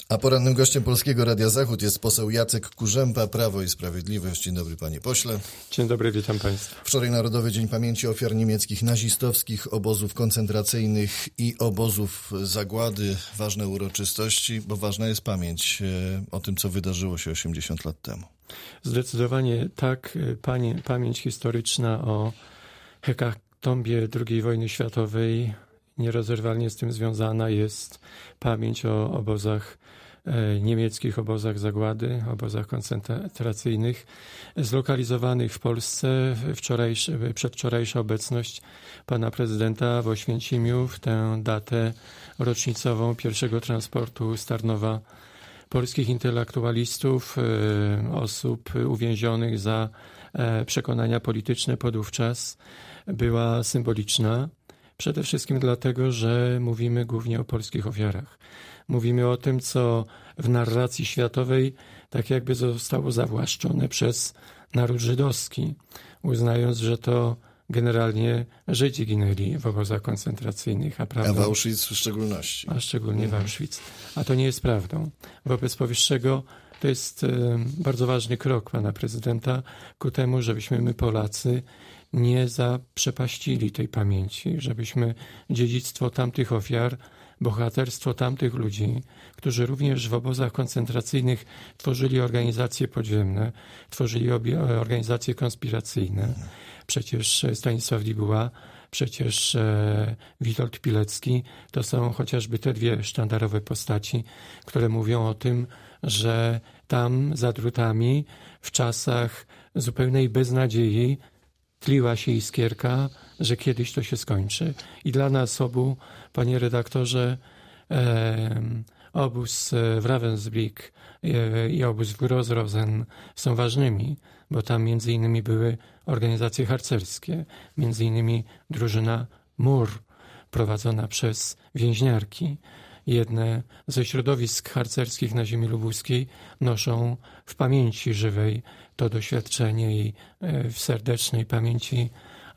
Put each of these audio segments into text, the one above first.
A porannym gościem Polskiego Radia Zachód jest poseł Jacek Kurzępa, Prawo i Sprawiedliwość. Dzień dobry, panie pośle. Dzień dobry, witam państwa. Wczoraj Narodowy Dzień Pamięci Ofiar Niemieckich nazistowskich, obozów koncentracyjnych i obozów zagłady. Ważne uroczystości, bo ważna jest pamięć o tym, co wydarzyło się 80 lat temu. Zdecydowanie tak. Pamięć historyczna o hekatombie II wojny światowej nierozerwalnie z tym związana jest pamięć o obozach niemieckich, obozach zagłady, obozach koncentracyjnych zlokalizowanych w Polsce. Przedwczorajsza obecność pana prezydenta w Oświęcimiu w tę datę rocznicową pierwszego transportu z Tarnowa polskich intelektualistów, osób uwięzionych za przekonania polityczne podówczas była symboliczna. Przede wszystkim dlatego, że mówimy głównie o polskich ofiarach. Mówimy o tym, co w narracji światowej tak jakby zostało zawłaszczone przez naród żydowski, uznając, że to generalnie Żydzi ginęli w obozach koncentracyjnych. A w Auschwitz w szczególności. A szczególnie w Auschwitz. A to nie jest prawdą. Wobec powyższego to jest bardzo ważny krok pana prezydenta ku temu, żebyśmy my Polacy nie zaprzepaścili tej pamięci, żebyśmy dziedzictwo tamtych ofiar, bohaterstwo tamtych ludzi, którzy również w obozach koncentracyjnych tworzyli organizacje podziemne, tworzyli organizacje konspiracyjne. Przecież Stanisław Dibuła, przecież Witold Pilecki, to są chociażby te dwie sztandarowe postaci, które mówią o tym, że tam za drutami w czasach zupełnej beznadziei tliła się iskierka, że kiedyś to się skończy. I dla nas obu, panie redaktorze, obóz w Ravensbrück i obóz w Gross-Rosen są ważnymi, bo tam między innymi były organizacje harcerskie, między innymi drużyna Mur, prowadzona przez więźniarki. Jedne ze środowisk harcerskich na ziemi lubuskiej noszą w pamięci żywej to doświadczenie i w serdecznej pamięci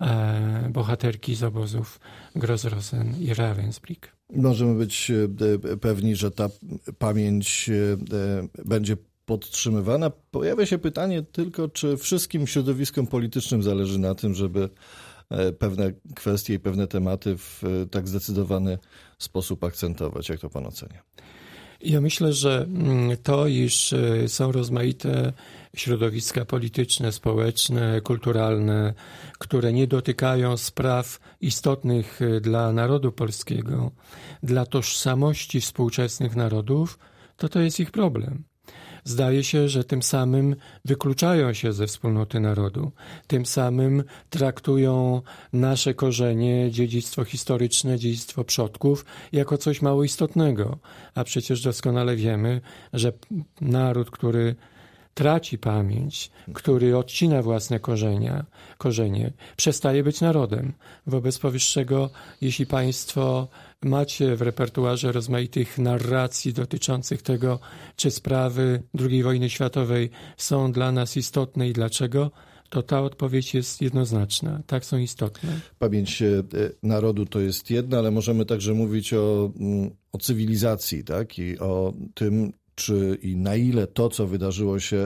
bohaterki z obozów Gross-Rosen i Ravensbrück. Możemy być pewni, że ta pamięć będzie podtrzymywana. Pojawia się pytanie tylko, czy wszystkim środowiskom politycznym zależy na tym, żeby pewne kwestie i pewne tematy w tak zdecydowany sposób akcentować. Jak to pan ocenia? Ja myślę, że to, iż są rozmaite środowiska polityczne, społeczne, kulturalne, które nie dotykają spraw istotnych dla narodu polskiego, dla tożsamości współczesnych narodów, to jest ich problem. Zdaje się, że tym samym wykluczają się ze wspólnoty narodu. Tym samym traktują nasze korzenie, dziedzictwo historyczne, dziedzictwo przodków jako coś mało istotnego. A przecież doskonale wiemy, że naród, który traci pamięć, który odcina własne korzenie, przestaje być narodem. Wobec powyższego, jeśli państwo macie w repertuarze rozmaitych narracji dotyczących tego, czy sprawy II wojny światowej są dla nas istotne i dlaczego, to ta odpowiedź jest jednoznaczna. Tak, są istotne. Pamięć narodu to jest jedna, ale możemy także mówić o cywilizacji, tak? I o tym, czy i na ile to, co wydarzyło się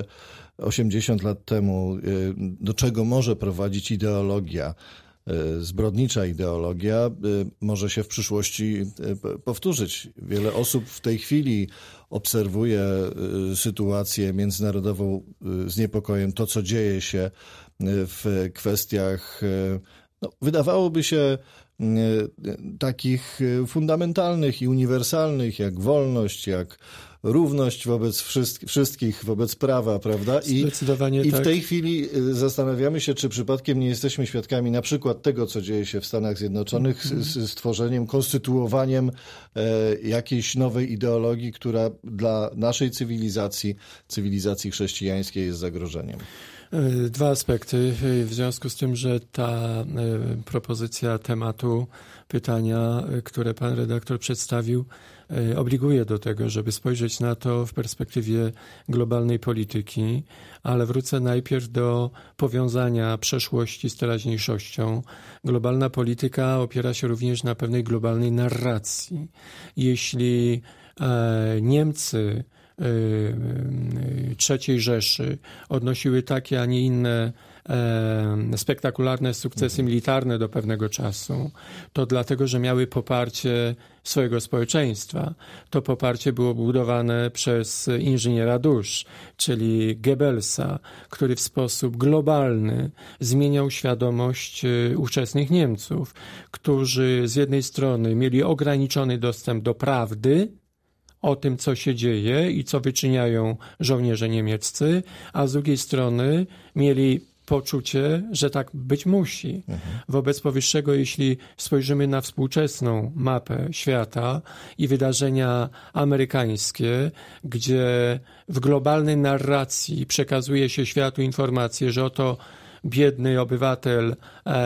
80 lat temu, do czego może prowadzić ideologia, zbrodnicza ideologia, może się w przyszłości powtórzyć. Wiele osób w tej chwili obserwuje sytuację międzynarodową z niepokojem, to co dzieje się w kwestiach, wydawałoby się, takich fundamentalnych i uniwersalnych, jak wolność, jak równość wobec wszystkich, wobec prawa, prawda? Zdecydowanie I tak. w tej chwili zastanawiamy się, czy przypadkiem nie jesteśmy świadkami na przykład tego, co dzieje się w Stanach Zjednoczonych z tworzeniem, konstytuowaniem jakiejś nowej ideologii, która dla naszej cywilizacji chrześcijańskiej jest zagrożeniem. Dwa aspekty. W związku z tym, że ta propozycja tematu, pytania, które pan redaktor przedstawił, obliguje do tego, żeby spojrzeć na to w perspektywie globalnej polityki, ale wrócę najpierw do powiązania przeszłości z teraźniejszością. Globalna polityka opiera się również na pewnej globalnej narracji. Jeśli Niemcy III Rzeszy odnosiły takie, a nie inne spektakularne sukcesy militarne do pewnego czasu, to dlatego, że miały poparcie swojego społeczeństwa. To poparcie było budowane przez inżyniera dusz, czyli Goebbelsa, który w sposób globalny zmieniał świadomość ówczesnych Niemców, którzy z jednej strony mieli ograniczony dostęp do prawdy o tym, co się dzieje i co wyczyniają żołnierze niemieccy, a z drugiej strony mieli poczucie, że tak być musi. Wobec powyższego, jeśli spojrzymy na współczesną mapę świata i wydarzenia amerykańskie, gdzie w globalnej narracji przekazuje się światu informację, że oto biedny obywatel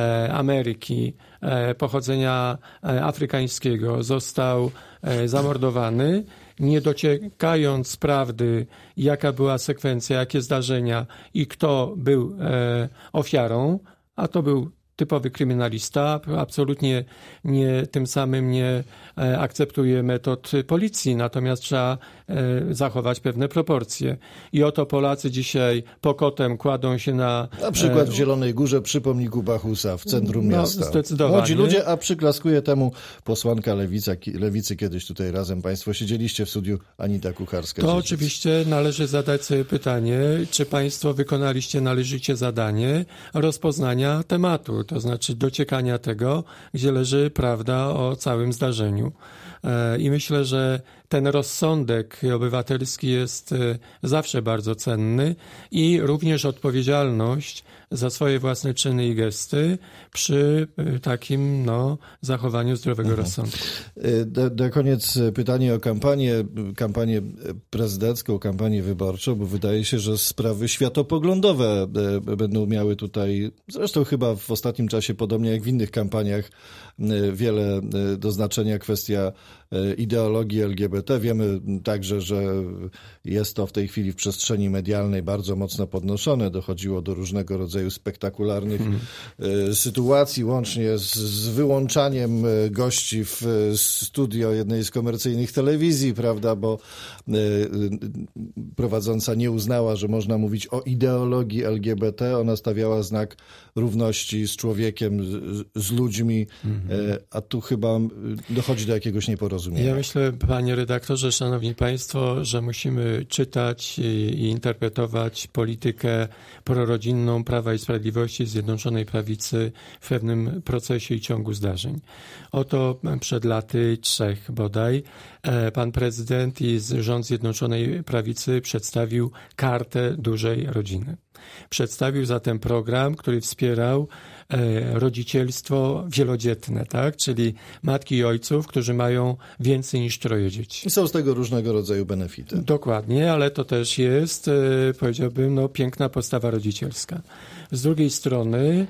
Ameryki pochodzenia afrykańskiego został zamordowany, nie dociekając prawdy, jaka była sekwencja, jakie zdarzenia i kto był ofiarą, a to był typowy kryminalista, absolutnie tym samym nie akceptuje metod policji, natomiast trzeba zachować pewne proporcje. I oto Polacy dzisiaj pokotem kładą się na przykład w Zielonej Górze przy pomniku Bachusa w centrum miasta. Zdecydowanie. Młodzi ludzie, a przyklaskuje temu posłanka Lewicy. Kiedyś tutaj razem państwo siedzieliście w studiu, Anita Kucharska. To oczywiście należy zadać sobie pytanie, czy państwo wykonaliście należycie zadanie rozpoznania tematu, to znaczy dociekania tego, gdzie leży prawda o całym zdarzeniu. I myślę, że ten rozsądek obywatelski jest zawsze bardzo cenny i również odpowiedzialność za swoje własne czyny i gesty przy takim zachowaniu zdrowego rozsądku. Na koniec pytanie o kampanię prezydencką, kampanię wyborczą, bo wydaje się, że sprawy światopoglądowe będą miały tutaj, zresztą chyba w ostatnim czasie, podobnie jak w innych kampaniach, wiele do znaczenia kwestia ideologii LGBT. Wiemy także, że jest to w tej chwili w przestrzeni medialnej bardzo mocno podnoszone. Dochodziło do różnego rodzaju spektakularnych sytuacji, łącznie z wyłączaniem gości w studio jednej z komercyjnych telewizji, prawda, bo prowadząca nie uznała, że można mówić o ideologii LGBT. Ona stawiała znak równości z człowiekiem, z ludźmi, a tu chyba dochodzi do jakiegoś nieporozumienia. Ja myślę, panie redaktorze, szanowni państwo, że musimy czytać i interpretować politykę prorodzinną Prawa i Sprawiedliwości, Zjednoczonej Prawicy w pewnym procesie i ciągu zdarzeń. Oto przed laty 3 bodaj pan prezydent i rząd Zjednoczonej Prawicy przedstawił Kartę Dużej Rodziny. Przedstawił zatem program, który wspierał rodzicielstwo wielodzietne, tak? Czyli matki i ojców, którzy mają więcej niż 3 dzieci. I są z tego różnego rodzaju benefity. Dokładnie, ale to też jest, powiedziałbym, piękna postawa rodzicielska. Z drugiej strony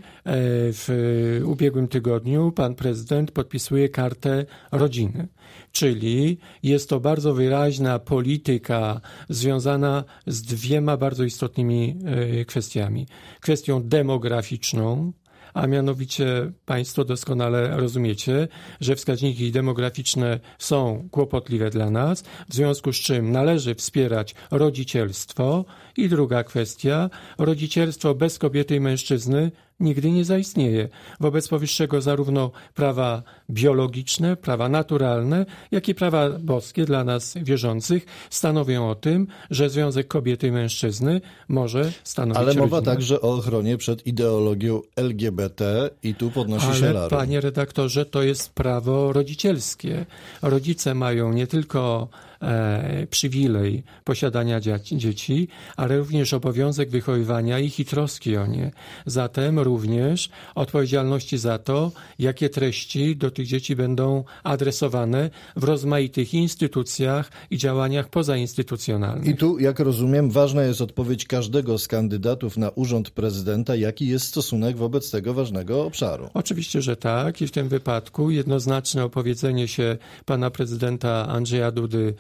w ubiegłym tygodniu pan prezydent podpisuje Kartę Rodziny, czyli jest to bardzo wyraźna polityka związana z 2 bardzo istotnymi kwestiami. Kwestią demograficzną, a mianowicie państwo doskonale rozumiecie, że wskaźniki demograficzne są kłopotliwe dla nas, w związku z czym należy wspierać rodzicielstwo. I druga kwestia, rodzicielstwo bez kobiety i mężczyzny nigdy nie zaistnieje. Wobec powyższego zarówno prawa biologiczne, prawa naturalne, jak i prawa boskie dla nas wierzących stanowią o tym, że związek kobiety i mężczyzny może stanowić Ale mowa rodzinę. także o ochronie przed ideologią LGBT i tu podnosi się larum. Ale, panie redaktorze, to jest prawo rodzicielskie. Rodzice mają nie tylko przywilej posiadania dzieci, ale również obowiązek wychowywania ich i troski o nie. Zatem również odpowiedzialności za to, jakie treści do tych dzieci będą adresowane w rozmaitych instytucjach i działaniach pozainstytucjonalnych. I tu, jak rozumiem, ważna jest odpowiedź każdego z kandydatów na urząd prezydenta, jaki jest stosunek wobec tego ważnego obszaru. Oczywiście, że tak i w tym wypadku jednoznaczne opowiedzenie się pana prezydenta Andrzeja Dudy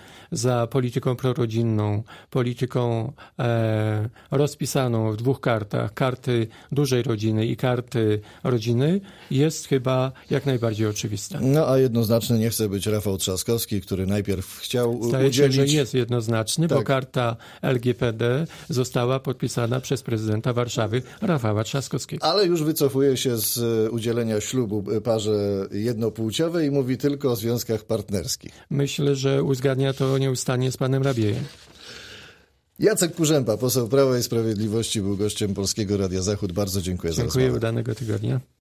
za polityką prorodzinną, polityką rozpisaną w 2 kartach, karty dużej rodziny i karty rodziny, jest chyba jak najbardziej oczywista. No a jednoznaczny nie chce być Rafał Trzaskowski, który najpierw chciał Zdaje się, udzielić... że jest jednoznaczny, Tak. bo karta LGPD została podpisana przez prezydenta Warszawy Rafała Trzaskowskiego. Ale już wycofuje się z udzielenia ślubu parze jednopłciowej i mówi tylko o związkach partnerskich. Myślę, że uzgadnia to nieustannie z panem Rabiejem. Jacek Kurzępa, poseł Prawa i Sprawiedliwości, był gościem Polskiego Radia Zachód. Bardzo dziękuję za rozmowę. Dziękuję, udanego tygodnia.